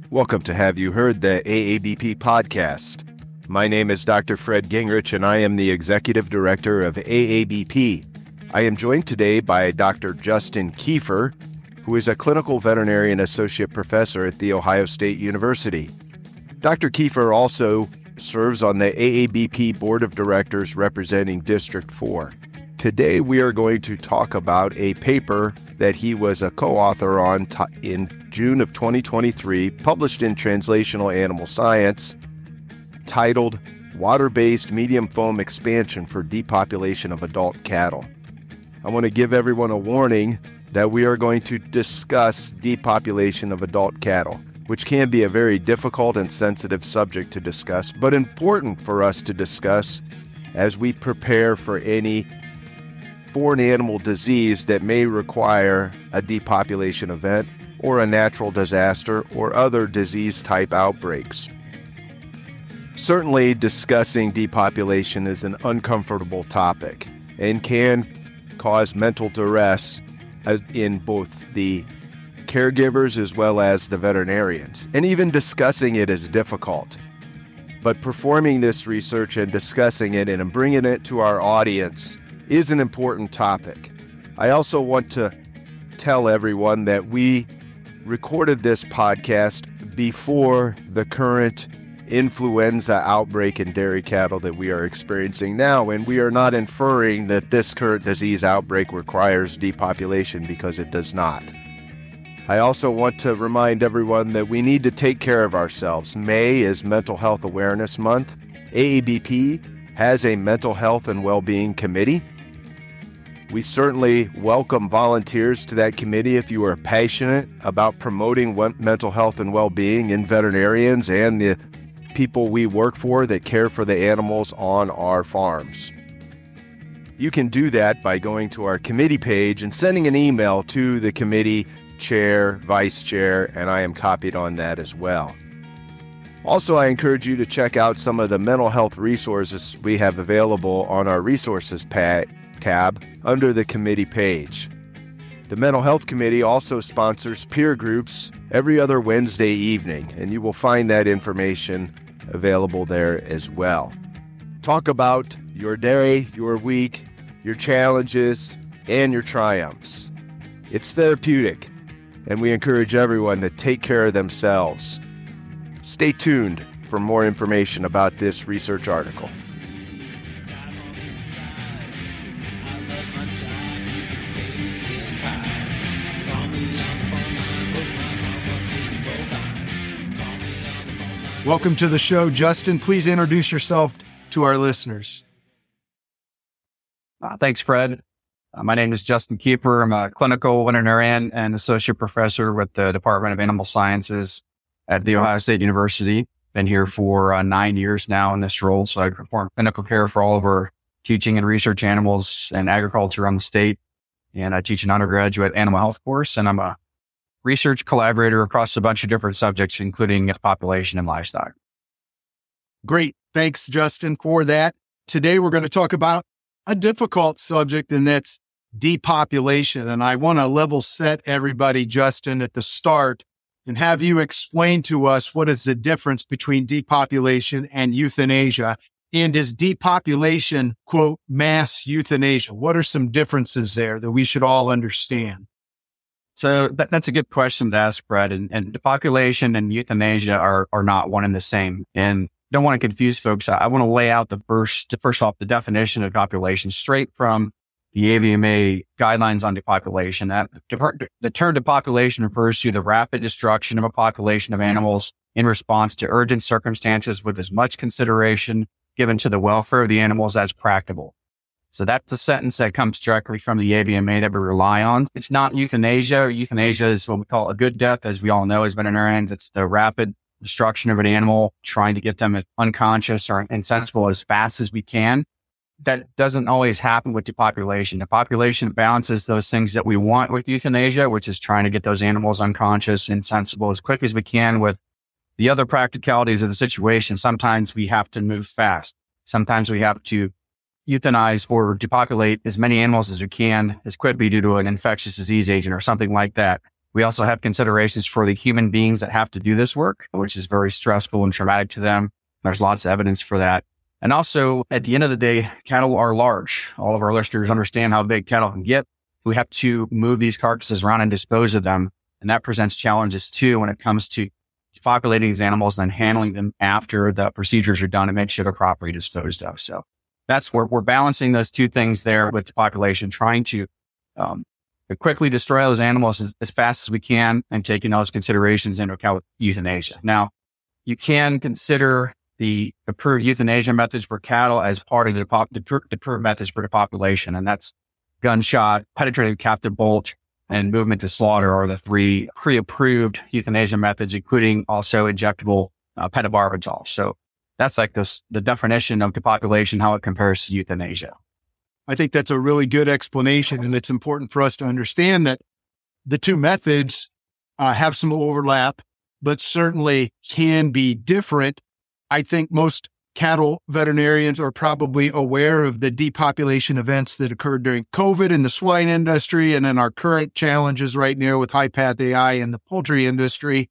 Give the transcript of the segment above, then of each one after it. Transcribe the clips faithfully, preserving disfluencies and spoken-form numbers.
Welcome to Have You Heard, the A A B P podcast. My name is Doctor Fred Gingrich, and I am the Executive Director of A A B P. I am joined today by Doctor Justin Kiefer, who is a Clinical Veterinarian Associate Professor at The Ohio State University. Doctor Kiefer also serves on the A A B P Board of Directors representing District four. Today we are going to talk about a paper that he was a co-author on t- in June of twenty twenty-three, published in Translational Animal Science, titled Water-Based Medium Foam Expansion for Depopulation of Adult Cattle. I want to give everyone a warning that we are going to discuss depopulation of adult cattle, which can be a very difficult and sensitive subject to discuss, but important for us to discuss as we prepare for any foreign animal disease that may require a depopulation event or a natural disaster or other disease-type outbreaks. Certainly, discussing depopulation is an uncomfortable topic and can cause mental duress in both the caregivers as well as the veterinarians. And even discussing it is difficult. But performing this research and discussing it and bringing it to our audience is an important topic. I also want to tell everyone that we recorded this podcast before the current influenza outbreak in dairy cattle that we are experiencing now, and we are not inferring that this current disease outbreak requires depopulation, because it does not. I also want to remind everyone that we need to take care of ourselves. May is Mental Health Awareness Month. A A B P has a mental health and well-being committee. We certainly welcome volunteers to that committee if you are passionate about promoting mental health and well-being in veterinarians and the people we work for that care for the animals on our farms. You can do that by going to our committee page and sending an email to the committee chair, vice chair, and I am copied on that as well. Also, I encourage you to check out some of the mental health resources we have available on our resources page tab under the committee page. The Mental Health Committee also sponsors peer groups every other Wednesday evening, and you will find that information available there as well. Talk about your day, your week, your challenges, and your triumphs. It's therapeutic, and we encourage everyone to take care of themselves. Stay tuned for more information about this research article. Welcome to the show, Justin. Please introduce yourself to our listeners. Uh, thanks, Fred. Uh, my name is Justin Kiefer. I'm a clinical veterinarian and associate professor with the Department of Animal Sciences at The Ohio State University. Been here for uh, nine years now in this role, so I perform clinical care for all of our teaching and research animals and agriculture on the state. And I teach an undergraduate animal health course, and I'm a research collaborator across a bunch of different subjects, including population and livestock. Great. Thanks, Justin, for that. Today, we're going to talk about a difficult subject, and that's depopulation. And I want to level set everybody, Justin, at the start and have you explain to us what is the difference between depopulation and euthanasia. And is depopulation, quote, mass euthanasia? What are some differences there that we should all understand? So that, that's a good question to ask, Brad. And, and depopulation and euthanasia are are not one and the same. And don't want to confuse folks. I, I want to lay out the first, first off, the definition of population straight from the A V M A guidelines on depopulation. That the term depopulation refers to the rapid destruction of a population of animals in response to urgent circumstances with as much consideration given to the welfare of the animals as practicable. So that's the sentence that comes directly from the A V M A that we rely on. It's not euthanasia. Euthanasia is what we call a good death, as we all know as veterinarians. It's the rapid destruction of an animal, trying to get them as unconscious or insensible as fast as we can. That doesn't always happen with depopulation. Depopulation balances those things that we want with euthanasia, which is trying to get those animals unconscious, insensible as quick as we can. With the other practicalities of the situation, sometimes we have to move fast. Sometimes we have to euthanize or depopulate as many animals as we can as quickly due to an infectious disease agent or something like that. We also have considerations for the human beings that have to do this work, which is very stressful and traumatic to them. There's lots of evidence for that. And also, at the end of the day, cattle are large. All of our listeners understand how big cattle can get. We have to move these carcasses around and dispose of them. And that presents challenges too when it comes to populating these animals and then handling them after the procedures are done to make sure they're properly disposed of. So that's where we're balancing those two things there with the population, trying to um, quickly destroy those animals as, as fast as we can and taking those considerations into account with euthanasia. Now, you can consider the approved euthanasia methods for cattle as part of the, depop- the approved methods for the population, and that's gunshot, penetrative captive bolt, and movement to slaughter are the three pre-approved euthanasia methods, including also injectable uh, pentobarbital. So that's like this, the definition of depopulation, how it compares to euthanasia. I think that's a really good explanation, and it's important for us to understand that the two methods uh, have some overlap, but certainly can be different. I think most cattle veterinarians are probably aware of the depopulation events that occurred during COVID in the swine industry and in our current challenges right now with high-path A I in the poultry industry.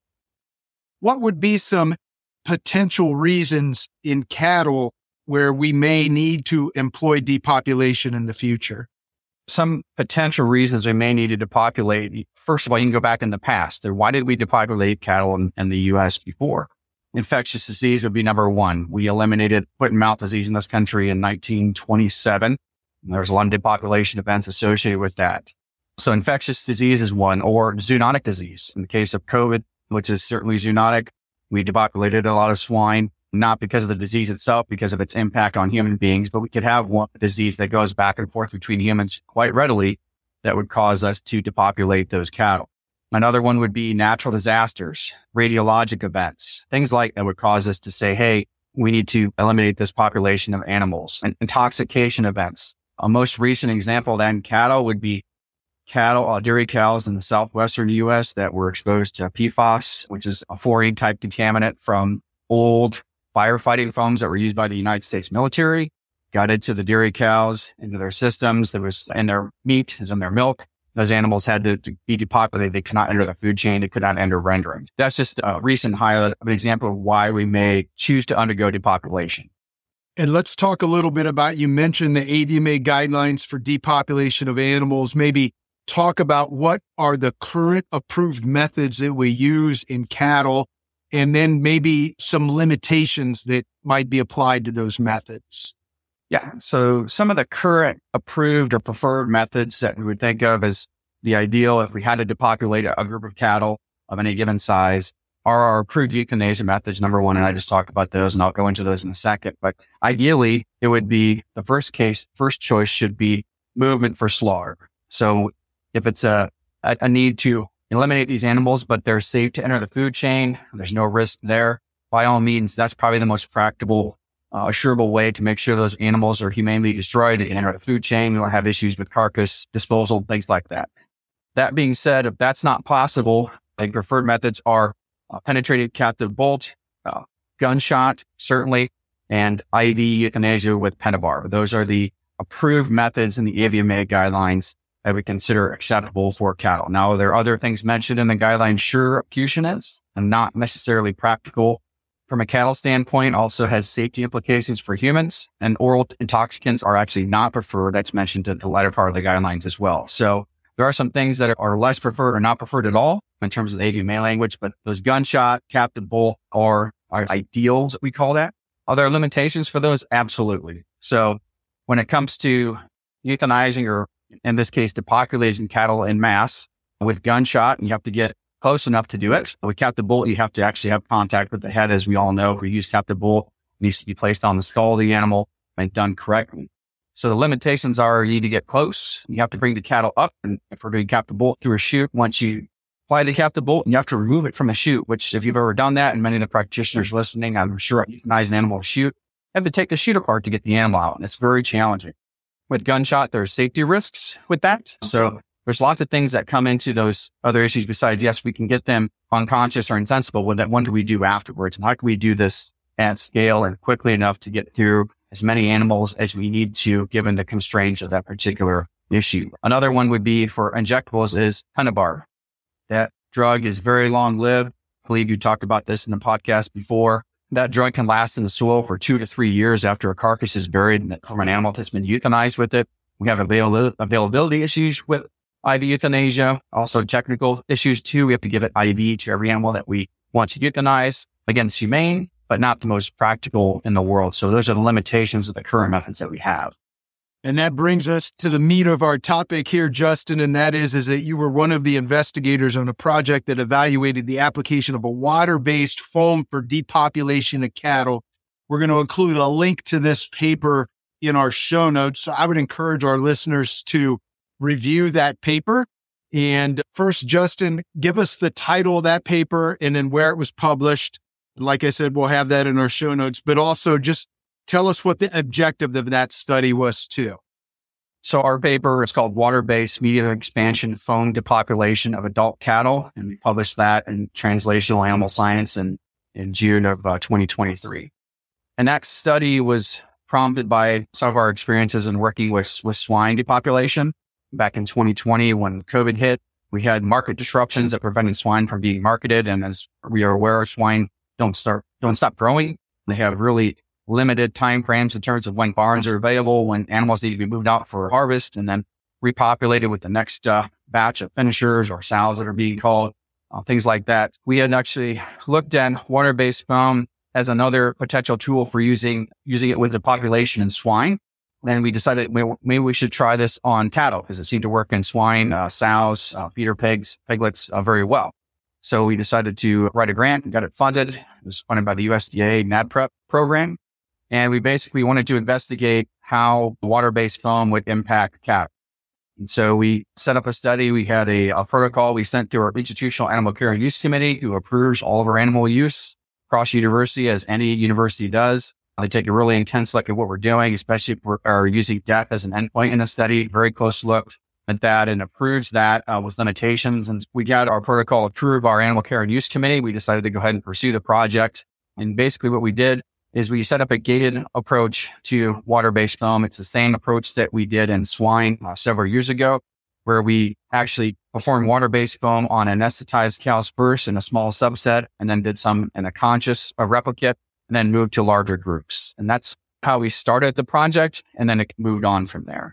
What would be some potential reasons in cattle where we may need to employ depopulation in the future? Some potential reasons we may need to depopulate. First of all, you can go back in the past. Why did we depopulate cattle in, in the U S before? Infectious disease would be number one. We eliminated foot and mouth disease in this country in nineteen twenty-seven. There was a lot of depopulation events associated with that. So infectious disease is one, or zoonotic disease. In the case of COVID, which is certainly zoonotic, we depopulated a lot of swine, not because of the disease itself, because of its impact on human beings, but we could have one disease that goes back and forth between humans quite readily that would cause us to depopulate those cattle. Another one would be natural disasters, radiologic events, things like that would cause us to say, hey, we need to eliminate this population of animals. And intoxication events. A most recent example of that in cattle would be cattle, uh, dairy cows in the southwestern U S that were exposed to P FAS, which is a fluorine type contaminant from old firefighting foams that were used by the United States military, got into the dairy cows, into their systems. There was in their meat, it was in their milk. Those animals had to, to be depopulated. They could not enter the food chain. They could not enter rendering. That's just a recent highlight of an example of why we may choose to undergo depopulation. And let's talk a little bit about, you mentioned the A D M A guidelines for depopulation of animals. Maybe talk about what are the current approved methods that we use in cattle, and then maybe some limitations that might be applied to those methods. Yeah. So some of the current approved or preferred methods that we would think of as the ideal if we had to depopulate a group of cattle of any given size are our approved euthanasia methods, number one. And I just talked about those and I'll go into those in a second. But ideally, it would be the first case, first choice should be movement for slaughter. So if it's a, a, a need to eliminate these animals, but they're safe to enter the food chain, there's no risk there, by all means, that's probably the most practical Uh, assurable way to make sure those animals are humanely destroyed and enter the food chain. We don't have issues with carcass disposal, things like that. That being said, if that's not possible, the preferred methods are uh, penetrated captive bolt, uh, gunshot, certainly, and I V euthanasia with pentobarb. Those are the approved methods in the A V M A guidelines that we consider acceptable for cattle. Now, there are other things mentioned in the guidelines. Sure, execution is and not necessarily practical from a cattle standpoint, also has safety implications for humans, and oral intoxicants are actually not preferred. That's mentioned in the latter part of the guidelines as well. So there are some things that are less preferred or not preferred at all in terms of the A V M A language, but those gunshot, captive bolt are our ideals, we call that. Are there limitations for those? Absolutely. So when it comes to euthanizing, or in this case, depopulating cattle in mass with gunshot, and you have to get close enough to do it. With captive bolt, you have to actually have contact with the head. As we all know, if we use captive bolt, it needs to be placed on the skull of the animal and done correctly. So the limitations are you need to get close. You have to bring the cattle up. And if we're doing captive bolt through a chute, once you apply the captive bolt, you have to remove it from a chute, which if you've ever done that, and many of the practitioners listening, I'm sure euthanize an animal chute, you have to take the chute apart to get the animal out. And it's very challenging. With gunshot, there are safety risks with that. So there's lots of things that come into those other issues besides, yes, we can get them unconscious or insensible. Well, then what do we do afterwards? And how can we do this at scale and quickly enough to get through as many animals as we need to, given the constraints of that particular issue? Another one would be for injectables is pentobarb. That drug is very long lived. I believe you talked about this in the podcast before. That drug can last in the soil for two to three years after a carcass is buried from an animal that's been euthanized with it. We have avail- availability issues with I V euthanasia, also technical issues too. We have to give it I V to every animal that we want to euthanize. Again, it's humane, but not the most practical in the world. So those are the limitations of the current methods that we have. And that brings us to the meat of our topic here, Justin, and that is, is that you were one of the investigators on a project that evaluated the application of a water-based foam for depopulation of cattle. We're going to include a link to this paper in our show notes. So I would encourage our listeners to review that paper. And first, Justin, give us the title of that paper and then where it was published. Like I said, we'll have that in our show notes, but also just tell us what the objective of that study was too. So our paper is called Water-Based Medium Expansion Foam Depopulation of Adult Cattle, and we published that in Translational Animal Science in, in June of uh, twenty twenty-three. And that study was prompted by some of our experiences in working with, with swine depopulation. Back in twenty twenty, when COVID hit, we had market disruptions that prevented swine from being marketed. And as we are aware, swine don't start, don't stop growing. They have really limited time frames in terms of when barns are available, when animals need to be moved out for harvest and then repopulated with the next uh, batch of finishers or sows that are being called, uh, things like that. We had actually looked at water-based foam as another potential tool for using using it with the population in swine. Then we decided maybe we should try this on cattle because it seemed to work in swine, uh, sows, uh, feeder pigs, piglets uh, very well. So we decided to write a grant and got it funded. It was funded by the U S D A NADPREP program. And we basically wanted to investigate how water-based foam would impact cattle. And so we set up a study. We had a, a protocol we sent to our Institutional Animal Care and Use Committee, who approves all of our animal use across university, as any university does. They take a really intense look at what we're doing, especially if we're are using death as an endpoint in a study, very close look at that, and approves that uh, with limitations. And we got our protocol approved by our Animal Care and Use Committee. We decided to go ahead and pursue the project. And basically what we did is we set up a gated approach to water-based foam. It's the same approach that we did in swine uh, several years ago, where we actually performed water-based foam on anesthetized cows first in a small subset, and then did some in a conscious uh, replicate, and then moved to larger groups. And that's how we started the project, and then it moved on from there.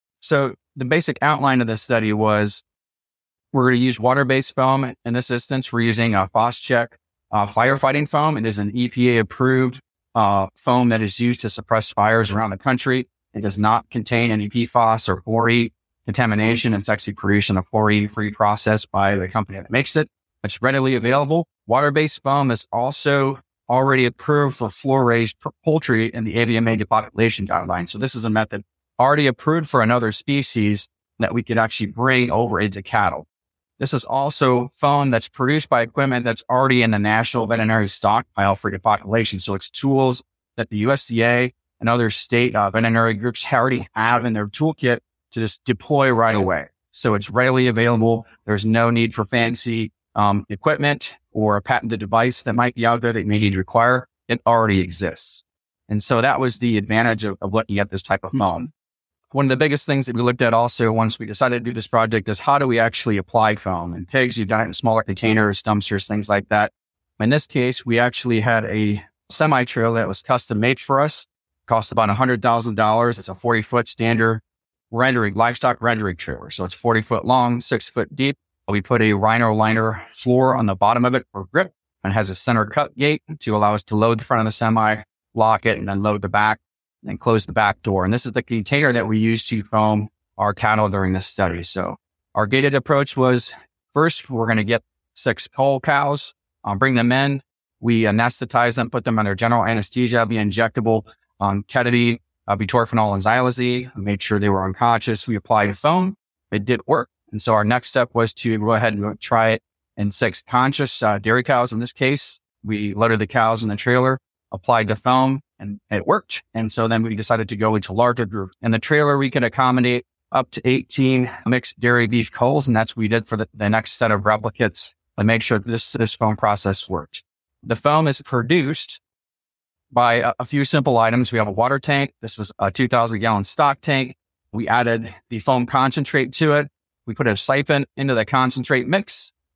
So the basic outline of this study was we're going to use water-based foam. In this instance, we're using a Phos-Chek uh, firefighting foam. It is an E P A-approved Uh, foam that is used to suppress fires around the country. It does not contain any P FAS or chlorine contamination. It's actually produced in a chlorine-free process by the company that makes it. It's readily available. Water-based foam is also already approved for floor-raised poultry in the A V M A depopulation guidelines. So this is a method already approved for another species that we could actually bring over into cattle. This is also foam that's produced by equipment that's already in the National Veterinary Stockpile for depopulation. So it's tools that the U S D A and other state uh, veterinary groups already have in their toolkit to just deploy right away. So it's readily available. There's no need for fancy um, equipment or a patented device that might be out there that you may need to require. It already exists. And so that was the advantage of, of looking at this type of foam. One of the biggest things that we looked at also once we decided to do this project is how do we actually apply foam? In pigs, you've done it in smaller containers, dumpsters, things like that. In this case, we actually had a semi-trailer that was custom made for us. Cost about one hundred thousand dollars. It's a forty foot standard rendering, livestock rendering trailer. So it's forty foot long, six foot deep. We put a rhino liner floor on the bottom of it for grip, and has a center cut gate to allow us to load the front of the semi, lock it, and then load the back, and close the back door. And this is the container that we use to foam our cattle during this study. So our gated approach was first, we're going to get six whole cows, um, bring them in. We anesthetize them, put them under general anesthesia, be injectable on ketamine, uh, butorphanol, and xylazine. Made sure they were unconscious. We applied foam. It did work. And so our next step was to go ahead and try it in six conscious uh, dairy cows. In this case, we loaded the cows in the trailer, applied the foam, and it worked. And so then we decided to go into larger groups. In the trailer, we could accommodate up to eighteen mixed dairy beef culls. And that's what we did for the, the next set of replicates to make sure this, this foam process worked. The foam is produced by a, a few simple items. We have a water tank. This was a two thousand gallon stock tank. We added the foam concentrate to it. We put a siphon into the concentrate mix.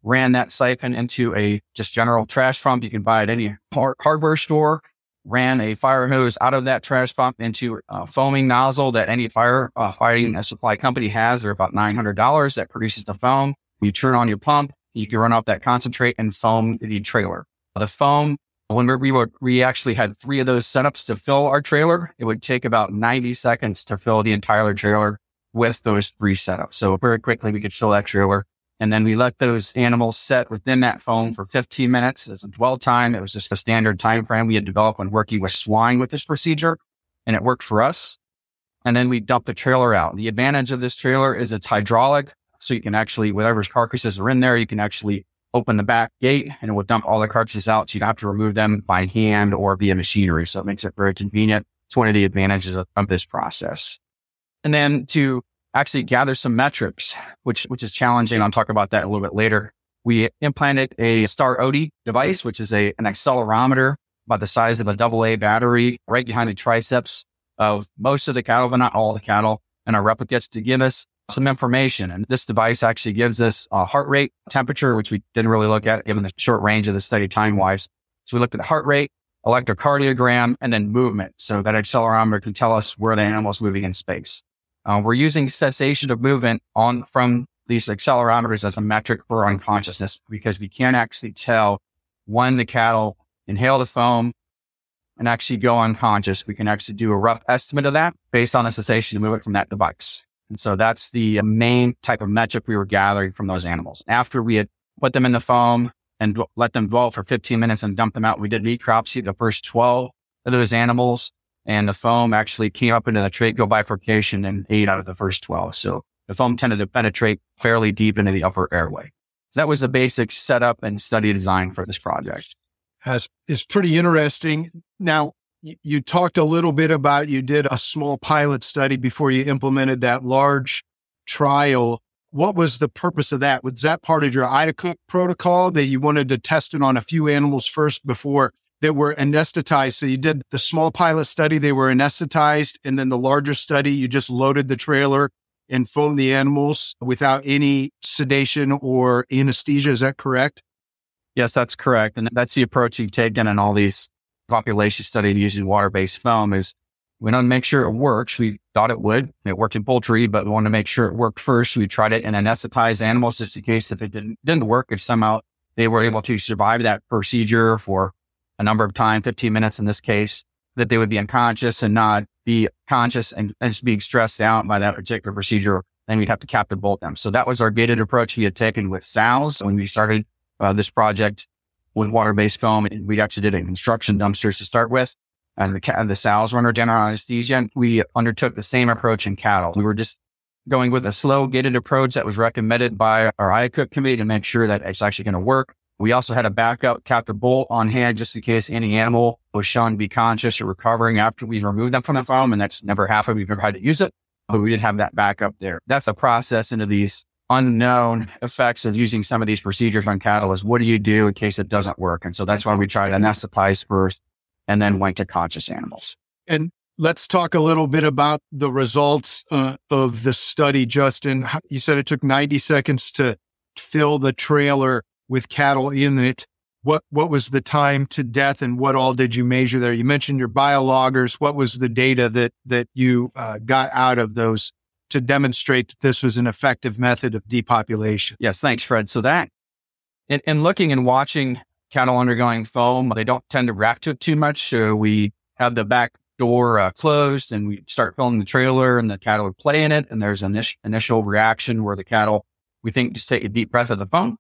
ran that siphon into a just general trash pump you can buy at any hard- hardware store, ran a fire hose out of that trash pump into a foaming nozzle that any fire uh, fighting supply company has. They're about nine hundred dollars that produces the foam. You turn on your pump, you can run off that concentrate and foam the trailer. The foam, when we were, we actually had three of those setups to fill our trailer. It would take about ninety seconds to fill the entire trailer with those three setups. So very quickly we could fill that trailer. And then we let those animals set within that foam for fifteen minutes as a dwell time. It was just a standard time frame we had developed when working with swine with this procedure, and it worked for us. And then we dumped the trailer out. The advantage of this trailer is it's hydraulic. So you can actually, whatever's carcasses are in there, you can actually open the back gate and it will dump all the carcasses out. So you don't have to remove them by hand or via machinery. So it makes it very convenient. It's one of the advantages of, of this process. And then to actually gather some metrics, which which is challenging. I'll talk about that a little bit later. We implanted a Star O D device, which is a an accelerometer about the size of a double A battery right behind the triceps of most of the cattle, but not all the cattle, and our replicates to give us some information. And this device actually gives us a heart rate, temperature, which we didn't really look at given the short range of the study time-wise. So we looked at the heart rate, electrocardiogram, and then movement. So that accelerometer can tell us where the animal's moving in space. Uh, we're using cessation of movement on from these accelerometers as a metric for unconsciousness because we can't actually tell when the cattle inhale the foam and actually go unconscious. We can actually do a rough estimate of that based on the cessation of movement from that device. And so that's the main type of metric we were gathering from those animals. After we had put them in the foam and d- let them dwell for fifteen minutes and dump them out, we did necropsy the first twelve of those animals. And the foam actually came up into the tracheal bifurcation in eight out of the first twelve. So the foam tended to penetrate fairly deep into the upper airway. So that was the basic setup and study design for this project. Has is pretty interesting. Now, y- you talked a little bit about you did a small pilot study before you implemented that large trial. What was the purpose of that? Was that part of your I D A C protocol that you wanted to test it on a few animals first before that were anesthetized? So you did the small pilot study, they were anesthetized, and then the larger study, you just loaded the trailer and foamed the animals without any sedation or anesthesia. Is that correct? Yes, that's correct. And that's the approach you've taken in all these population studies using water-based foam is we want to make sure it works. We thought it would. It worked in poultry, but we want to make sure it worked first. We tried it in anesthetized animals just in case if it didn't, didn't work, if somehow they were able to survive that procedure for a number of time, fifteen minutes in this case, that they would be unconscious and not be conscious and, and just being stressed out by that particular procedure. Then we'd have to captive bolt them. So that was our gated approach we had taken with sows when we started uh, this project with water-based foam. And we actually did it in construction dumpsters to start with. And the, the sows were under general anesthesia. We undertook the same approach in cattle. We were just going with a slow gated approach that was recommended by our I A C committee to make sure that it's actually going to work. We also had a backup captive bolt on hand just in case any animal was shown to be conscious or recovering after we removed them from the foam. And that's never happened. We've never had to use it, but we did have that backup there. That's a process into these unknown effects of using some of these procedures on cattle is what do you do in case it doesn't work? And so that's why we tried to anesthetize first and then went to conscious animals. And let's talk a little bit about the results uh, of the study, Justin. You said it took ninety seconds to fill the trailer with cattle in it. What what was the time to death and what all did you measure there? You mentioned your biologgers. What was the data that that you uh, got out of those to demonstrate that this was an effective method of depopulation? Yes, thanks, Fred. So that, in, in looking and watching cattle undergoing foam, they don't tend to react to it too much. So we have the back door uh, closed and we start filling the trailer and the cattle would play in it. And there's an initial, initial reaction where the cattle, we think, just take a deep breath of the foam.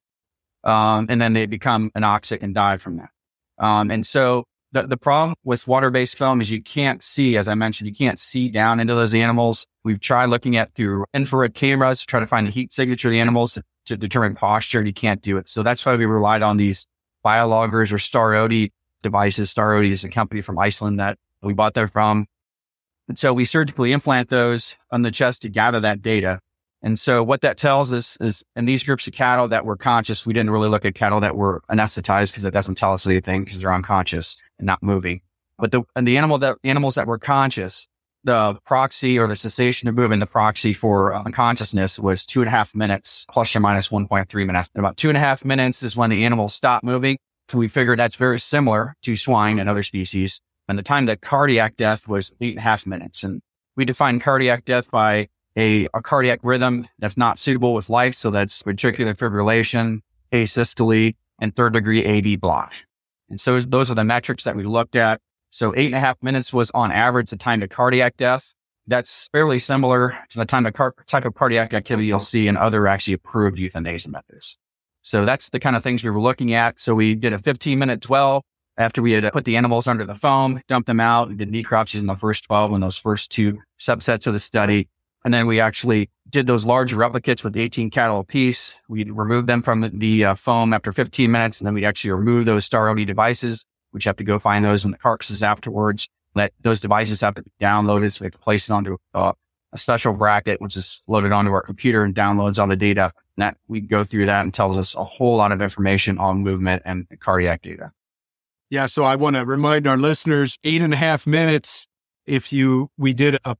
Um, and then they become anoxic and die from that. Um, and so the, the problem with water-based foam is you can't see, as I mentioned, you can't see down into those animals. We've tried looking at through infrared cameras to try to find the heat signature of the animals to, to determine posture, and you can't do it. So that's why we relied on these biologgers or Star O D devices. Star O D is a company from Iceland that we bought there from. And so we surgically implant those on the chest to gather that data. And so what that tells us is in these groups of cattle that were conscious, we didn't really look at cattle that were anesthetized because it doesn't tell us anything because they're unconscious and not moving. But the, and the animal that animals that were conscious, the proxy or the cessation of movement, the proxy for uh, unconsciousness was two and a half minutes, plus or minus one point three minutes. And about two and a half minutes is when the animal stopped moving. So we figured that's very similar to swine and other species. And the time to cardiac death was eight and a half minutes. And we define cardiac death by a, a cardiac rhythm that's not suitable with life. So that's ventricular fibrillation, asystole, and third degree A V block. And so those are the metrics that we looked at. So eight and a half minutes was on average the time to cardiac death. That's fairly similar to the time to car- type of cardiac activity you'll see in other actually approved euthanasia methods. So that's the kind of things we were looking at. So we did a fifteen minute dwell after we had put the animals under the foam, dumped them out, and did necropsies in the first twelve in those first two subsets of the study. And then we actually did those large replicates with eighteen cattle apiece. We removed them from the, the uh, foam after fifteen minutes, and then we actually removed those StarOD devices, which have to go find those in the carcasses afterwards. Let those devices have to be downloaded, so we have to place it onto uh, a special bracket, which is loaded onto our computer and downloads all the data. And that we go through that and tells us a whole lot of information on movement and cardiac data. Yeah, so I want to remind our listeners, eight and a half minutes. If you, we did a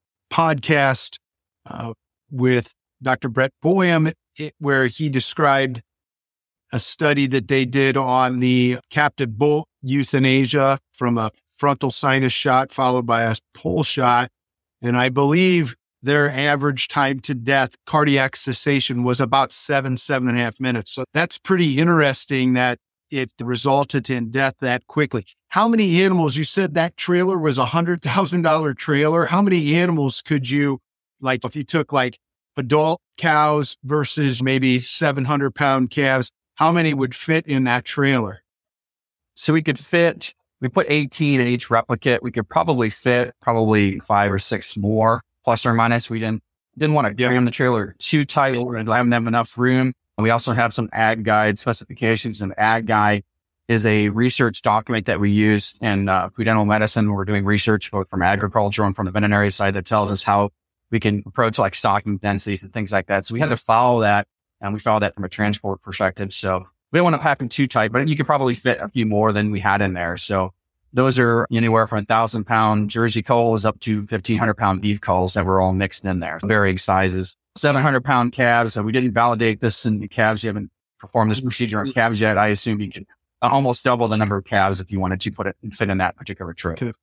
podcast uh, with Doctor Brett Boehm, it, where he described a study that they did on the captive bull euthanasia from a frontal sinus shot followed by a pole shot. And I believe their average time to death, cardiac cessation, was about seven, seven and a half minutes. So that's pretty interesting that it resulted in death that quickly. How many animals, you said that trailer was a one hundred thousand dollars trailer. How many animals could you, like if you took like adult cows versus maybe seven hundred pound calves, how many would fit in that trailer? So we could fit, we put eighteen in each replicate. We could probably fit probably five or six more, plus or minus. We didn't didn't want to Yeah. cram the trailer too tight and have them have enough room. And we also have some ag guide specifications. And ag guide is a research document that we use in uh, food animal medicine. We're doing research both from agriculture and from the veterinary side that tells us how we can approach like stocking densities and things like that. So we had to follow that, and we follow that from a transport perspective. So we don't want to pack them too tight, but you could probably fit a few more than we had in there. So those are anywhere from a thousand pound Jersey culls up to fifteen hundred pound beef culls that were all mixed in there. Varying sizes, seven hundred pound calves. So we didn't validate this in the calves. You haven't performed this procedure on calves yet. I assume you could almost double the number of calves if you wanted to put it and fit in that particular trip. Okay.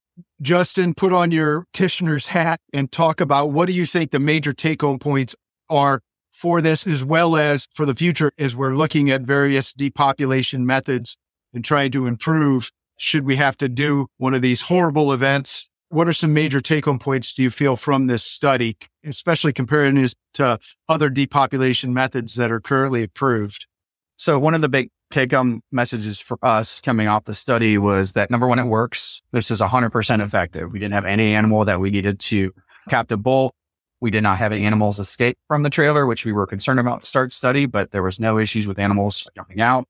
Justin, put on your practitioner's hat and talk about what do you think the major take-home points are for this, as well as for the future, as we're looking at various depopulation methods and trying to improve. Should we have to do one of these horrible events? What are some major take-home points do you feel from this study, especially comparing this to other depopulation methods that are currently approved? So one of the big take-home messages for us coming off the study was that, number one, it works. This is one hundred percent effective. We didn't have any animal that we needed to captive bull. We did not have any animals escape from the trailer, which we were concerned about to start study, but there was no issues with animals jumping out.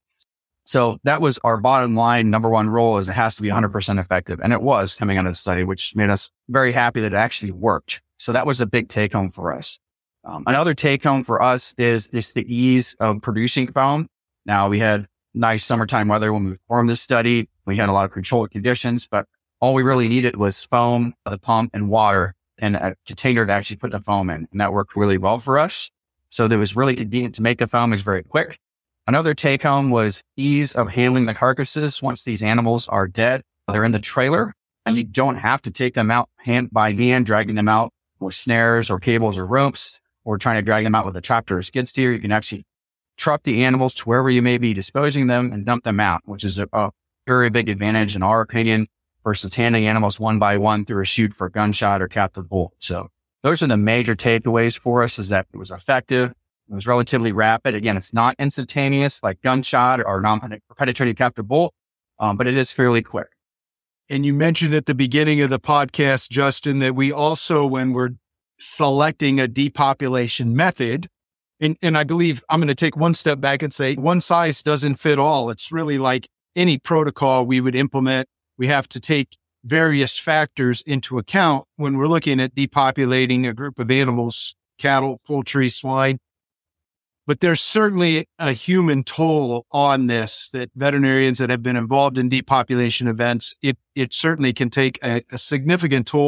So that was our bottom line. Number one rule is it has to be one hundred percent effective. And it was coming out of the study, which made us very happy that it actually worked. So that was a big take home for us. Um, another take home for us is just the ease of producing foam. Now we had nice summertime weather when we performed this study. We had a lot of controlled conditions, but all we really needed was foam, the pump, and water, and a container to actually put the foam in. And that worked really well for us. So it was really convenient to make the foam. It was very quick. Another take home was ease of handling the carcasses. Once these animals are dead, they're in the trailer, and you don't have to take them out hand by hand, dragging them out with snares or cables or ropes, or trying to drag them out with a tractor or skid steer. You can actually truck the animals to wherever you may be disposing them and dump them out, which is a, a very big advantage in our opinion versus handing animals one by one through a chute for a gunshot or captive bull. So those are the major takeaways for us, is that it was effective. It was relatively rapid. Again, it's not instantaneous like gunshot or non-penetrating captive bull, um, but it is fairly quick. And you mentioned at the beginning of the podcast, Justin, that we also, when we're selecting a depopulation method, and, and I believe I'm going to take one step back and say one size doesn't fit all. It's really like any protocol we would implement. We have to take various factors into account when we're looking at depopulating a group of animals, cattle, poultry, swine. But there's certainly a human toll on this that veterinarians that have been involved in depopulation events, it, it certainly can take a, a significant toll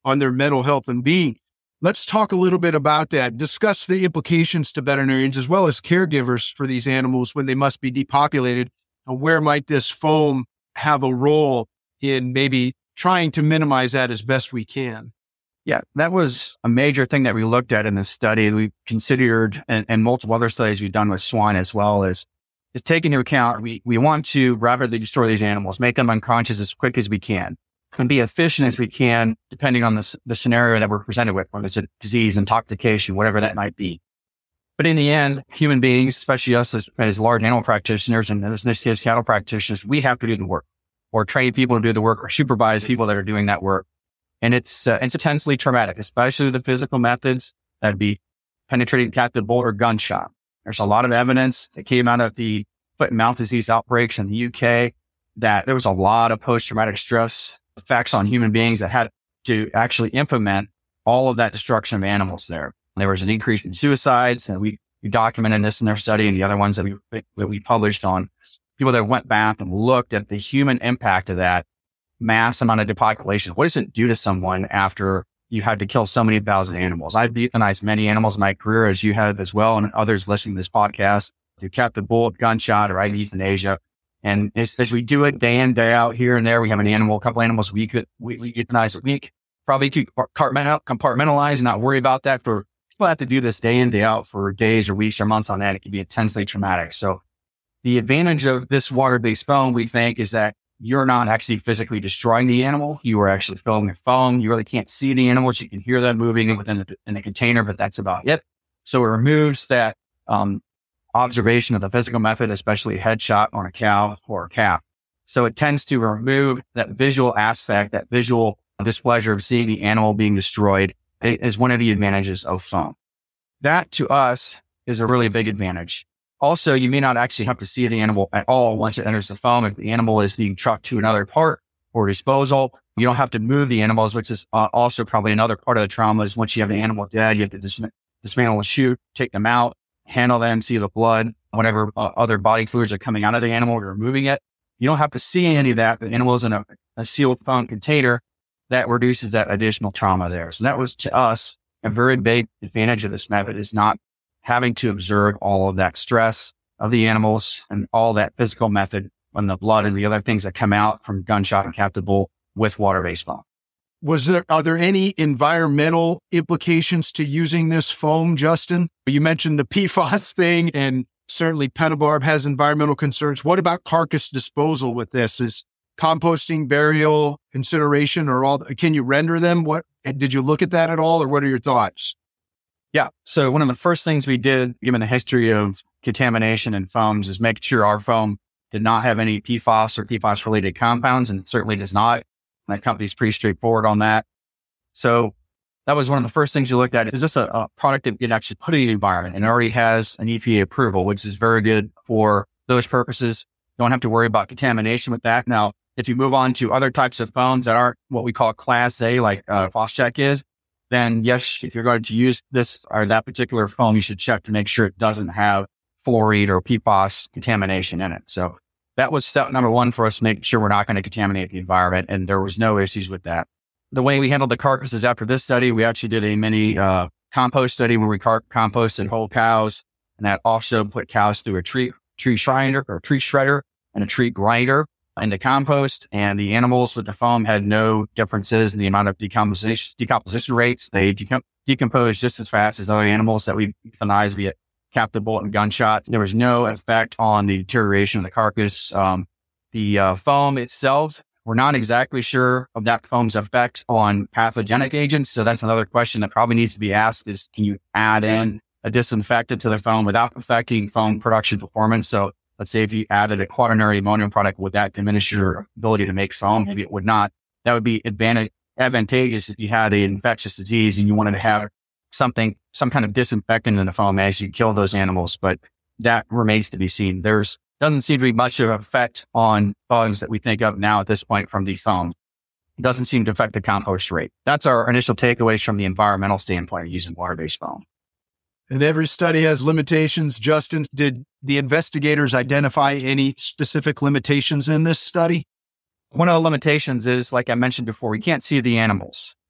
on their mental health and being. Let's talk a little bit about that. Discuss the implications to veterinarians as well as caregivers for these animals when they must be depopulated. And where might this foam have a role in maybe trying to minimize that as best we can? Yeah, that was a major thing that we looked at in this study. We considered, and, and multiple other studies we've done with swine as well, is, is take into account, we, we want to rapidly destroy these animals, make them unconscious as quick as we can, and be efficient as we can, depending on the, the scenario that we're presented with, whether it's a disease, intoxication, whatever that might be. But in the end, human beings, especially us as, as large animal practitioners, and in this case, cattle practitioners, we have to do the work, or train people to do the work, or supervise people that are doing that work. And it's, uh, it's intensely traumatic, especially the physical methods. That'd be penetrating captive bolt or gunshot. There's a lot of evidence that came out of the foot and mouth disease outbreaks in the U K that there was a lot of post-traumatic stress effects on human beings that had to actually implement all of that destruction of animals there. There was an increase in suicides, and we, we documented this in our study and the other ones that we, that we published on people that went back and looked at the human impact of that mass amount of depopulation. What does it do to someone after you had to kill so many thousand animals? I've euthanized many animals in my career, as you have as well, and others listening to this podcast. You captive bolt, gunshot, or I V euthanasia. And as, as we do it day in, day out, here and there, we have an animal, a couple animals we could, we, we euthanize a week. Probably could compartmentalize and not worry about that. For people have to do this day in, day out for days or weeks or months on end. It can be intensely traumatic. So the advantage of this water-based foam, we think, is that you're not actually physically destroying the animal. You are actually filling the foam. You really can't see the animals. You can hear them moving within the, in the container, but that's about it. So it removes that, um, observation of the physical method, especially a headshot on a cow or a calf. So it tends to remove that visual aspect, that visual displeasure of seeing the animal being destroyed. It is one of the advantages of foam. That to us is a really big advantage. Also, you may not actually have to see the animal at all once it enters the foam. If the animal is being trucked to another part for disposal, you don't have to move the animals, which is uh, also probably another part of the trauma. Is once you have the animal dead, you have to dis- dismantle the chute, take them out, handle them, see the blood, whatever uh, other body fluids are coming out of the animal, you're removing it. You don't have to see any of that. The animal is in a, a sealed foam container. That reduces that additional trauma there. So that was, to us, a very big advantage of this method, is not having to observe all of that stress of the animals and all that physical method and the blood and the other things that come out from gunshot and captive bolt with water-based foam. Was there, are there any environmental implications to using this foam, Justin? You mentioned the P FAS thing, and certainly Pentabarb has environmental concerns. What about carcass disposal with this? Is composting, burial, incineration, or all, can you render them? What, did you look at that at all, or what are your thoughts? Yeah. So one of the first things we did, given the history of contamination in foams, is make sure our foam did not have any P FAS or P FAS related compounds, and it certainly does not. My company's pretty straightforward on that. So that was one of the first things you looked at. Is this a, a product that you can actually put in the environment and already has an E P A approval, which is very good for those purposes. Don't have to worry about contamination with that. Now, if you move on to other types of foams that aren't what we call Class A, like uh, Phos-Chek is, then yes, if you're going to use this or that particular foam, you should check to make sure it doesn't have fluoride or P FAS contamination in it. So that was step number one for us, making sure we're not going to contaminate the environment, and there was no issues with that. The way we handled the carcasses after this study, we actually did a mini uh, compost study where we car- composted whole cows, and that also put cows through a tree tree shredder or tree shredder and a tree grinder into compost, and the animals with the foam had no differences in the amount of decomposition decomposition rates. They decom- decomposed just as fast as other animals that we euthanized via captive bolt and gunshot. There was no effect on the deterioration of the carcass. Um, the uh, foam itself, we're not exactly sure of that foam's effect on pathogenic agents. So that's another question that probably needs to be asked is, can you add in a disinfectant to the foam without affecting foam production performance? So let's say if you added a quaternary ammonium product, would that diminish your ability to make foam? Maybe it would not. That would be advantage, advantageous if you had an infectious disease and you wanted to have something, some kind of disinfectant in the foam as you kill those animals, but that remains to be seen. There's doesn't seem to be much of an effect on bugs that we think of now at this point from the foam. It doesn't seem to affect the compost rate. That's our initial takeaways from the environmental standpoint of using water-based foam. And every study has limitations. Justin, did the investigators identify any specific limitations in this study? One of the limitations is, like I mentioned before, we can't see the animals.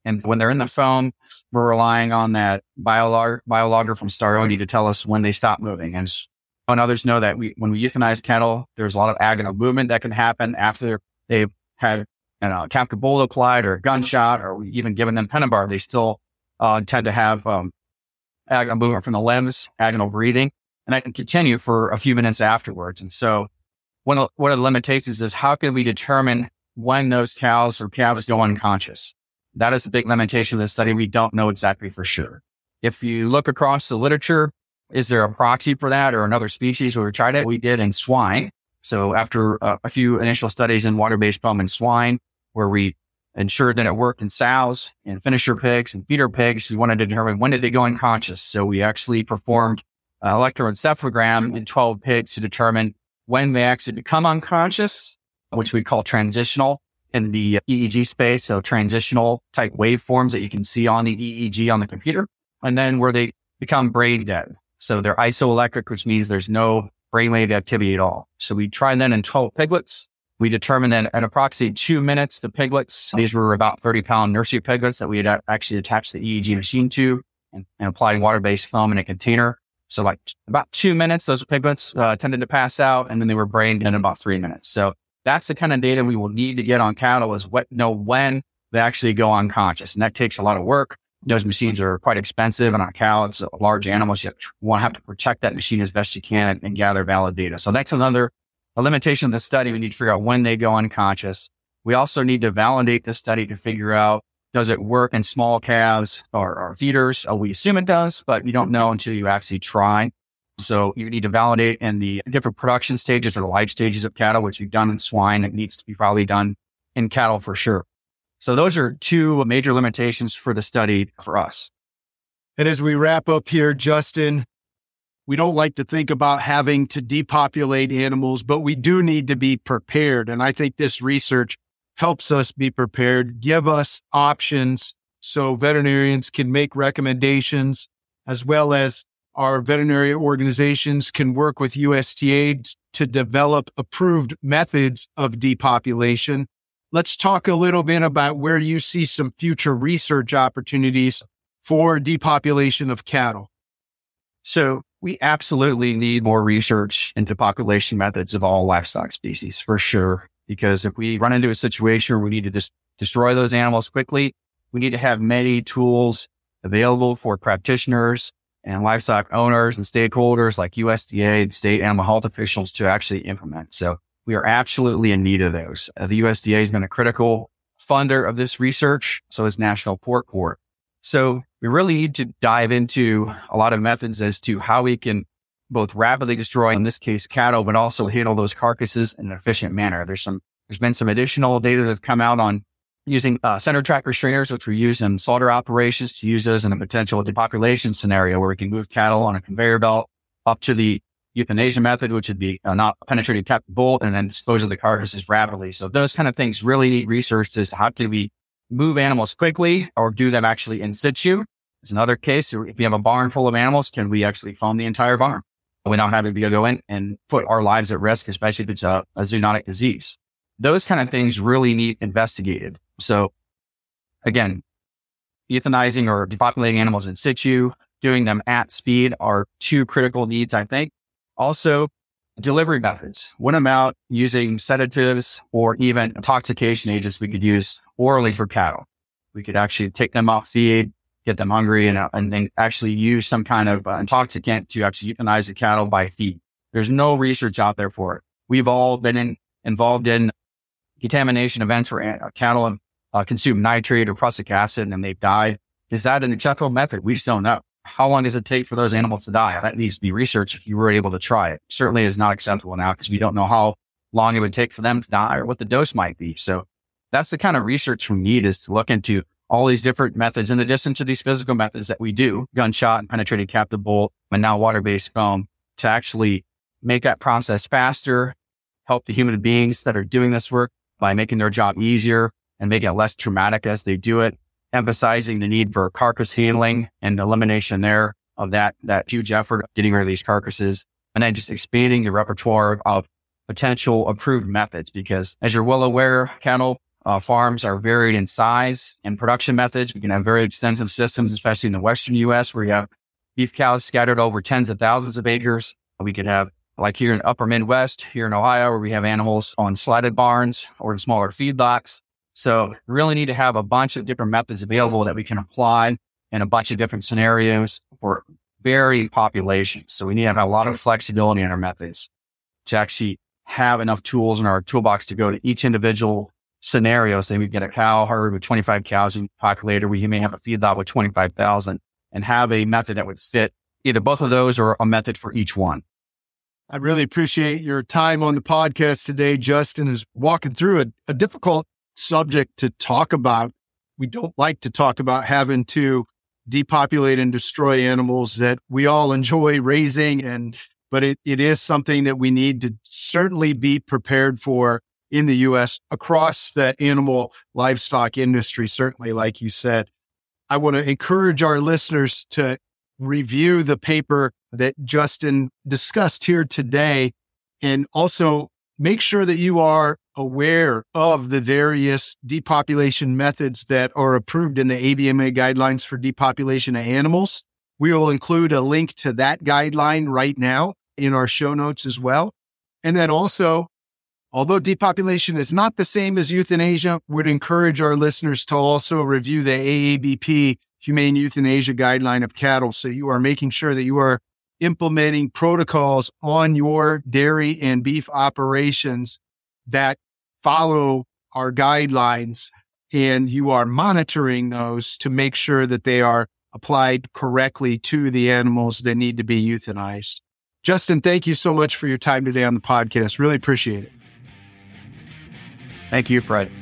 And when they're in the foam, we're relying on that biolog- biologger from Staroni to tell us when they stop moving. And, and others know that we, when we euthanize cattle, there's a lot of agonal movement that can happen after they've had you know, captive bolt applied or a gunshot, or even given them Pentabar. They still uh, tend to have um, agonal movement from the limbs, agonal breathing, and that can continue for a few minutes afterwards. And so one of, one of the limitations is how can we determine when those cows or calves go unconscious? That is a big limitation of the study. We don't know exactly for sure. If you look across the literature, is there a proxy for that or another species where we tried it? We did in swine. So after uh, a few initial studies in water-based foam in swine, where we ensured that it worked in sows and finisher pigs and feeder pigs, we wanted to determine when did they go unconscious. So we actually performed an electroencephalogram in twelve pigs to determine when they actually become unconscious, which we call transitional in the E E G space. So transitional type waveforms that you can see on the E E G on the computer, and then where they become brain dead. So they're isoelectric, which means there's no brainwave activity at all. So we tried that in twelve piglets. We determined that at approximately two minutes, the piglets, these were about thirty pound nursery piglets that we had actually attached the E E G machine to and, and applied water-based foam in a container. So like about two minutes, those piglets uh, tended to pass out, and then they were brain dead in about three minutes. So that's the kind of data we will need to get on cattle, is what know when they actually go unconscious. And that takes a lot of work. Those machines are quite expensive, and on a cow, it's a large animal. So you want to have to protect that machine as best you can and, and gather valid data. So that's another a limitation of the study. We need to figure out when they go unconscious. We also need to validate the study to figure out, does it work in small calves or, or feeders? Oh, we assume it does, but you don't know until you actually try. So you need to validate in the different production stages or the life stages of cattle, which you've done in swine. It needs to be probably done in cattle for sure. So those are two major limitations for the study for us. And as we wrap up here, Justin, we don't like to think about having to depopulate animals, but we do need to be prepared. And I think this research helps us be prepared, give us options so veterinarians can make recommendations, as well as our veterinary organizations can work with U S D A to develop approved methods of depopulation. Let's talk a little bit about where you see some future research opportunities for depopulation of cattle. So we absolutely need more research into population methods of all livestock species, for sure. Because if we run into a situation where we need to just destroy those animals quickly, we need to have many tools available for practitioners and livestock owners and stakeholders like U S D A and state animal health officials to actually implement. So we are absolutely in need of those. Uh, the U S D A has been a critical funder of this research. So is National Pork Board. So we really need to dive into a lot of methods as to how we can both rapidly destroy, in this case, cattle, but also handle those carcasses in an efficient manner. There's some, there's been some additional data that have come out on using uh, center track restrainers, which we use in slaughter operations, to use those in a potential depopulation scenario where we can move cattle on a conveyor belt up to the euthanasia method, which would be uh, not penetrating captive bolt, and then dispose of the carcasses rapidly. So those kind of things really need research as to how can we move animals quickly or do them actually in situ. There's another case, if we have a barn full of animals, can we actually foam the entire barn without having to go in and put our lives at risk, especially if it's a, a zoonotic disease? Those kind of things really need investigated. So again, euthanizing or depopulating animals in situ, doing them at speed are two critical needs, I think. Also, delivery methods. What about using sedatives or even intoxication agents we could use orally for cattle? We could actually take them off feed, get them hungry, and, uh, and then actually use some kind of uh, intoxicant to actually euthanize the cattle by feed. There's no research out there for it. We've all been in, involved in contamination events where uh, cattle uh, consume nitrate or prussic acid and they've died. Is that an acceptable method? We just don't know. How long does it take for those animals to die? That needs to be researched if you were able to try it. Certainly is not acceptable now because we don't know how long it would take for them to die or what the dose might be. So that's the kind of research we need, is to look into all these different methods in addition to these physical methods that we do, gunshot and penetrating captive bolt, and now water-based foam, to actually make that process faster, help the human beings that are doing this work by making their job easier and making it less traumatic as they do it, emphasizing the need for carcass handling and elimination there of that, that huge effort of getting rid of these carcasses, and then just expanding the repertoire of potential approved methods. Because as you're well aware, cattle Uh, farms are varied in size and production methods. We can have very extensive systems, especially in the Western U S, where you have beef cows scattered over tens of thousands of acres. We could have, like here in upper Midwest, here in Ohio, where we have animals on slatted barns or in smaller feedlots. So we really need to have a bunch of different methods available that we can apply in a bunch of different scenarios for varied populations. So we need to have a lot of flexibility in our methods to actually have enough tools in our toolbox to go to each individual scenario. Say we get a cow herd with twenty-five cows in populator, we may have a feedlot with twenty-five thousand and have a method that would fit either both of those or a method for each one. I really appreciate your time on the podcast today. Justin is walking through a, a difficult subject to talk about. We don't like to talk about having to depopulate and destroy animals that we all enjoy raising, and but it, it is something that we need to certainly be prepared for in the U S across the animal livestock industry, certainly, like you said. I want to encourage our listeners to review the paper that Justin discussed here today, and also make sure that you are aware of the various depopulation methods that are approved in the A B M A guidelines for depopulation of animals. We will include a link to that guideline right now in our show notes as well. And then also, although depopulation is not the same as euthanasia, would encourage our listeners to also review the A A B P Humane Euthanasia Guideline of Cattle. So you are making sure that you are implementing protocols on your dairy and beef operations that follow our guidelines, and you are monitoring those to make sure that they are applied correctly to the animals that need to be euthanized. Justin, thank you so much for your time today on the podcast. Really appreciate it. Thank you, Fred.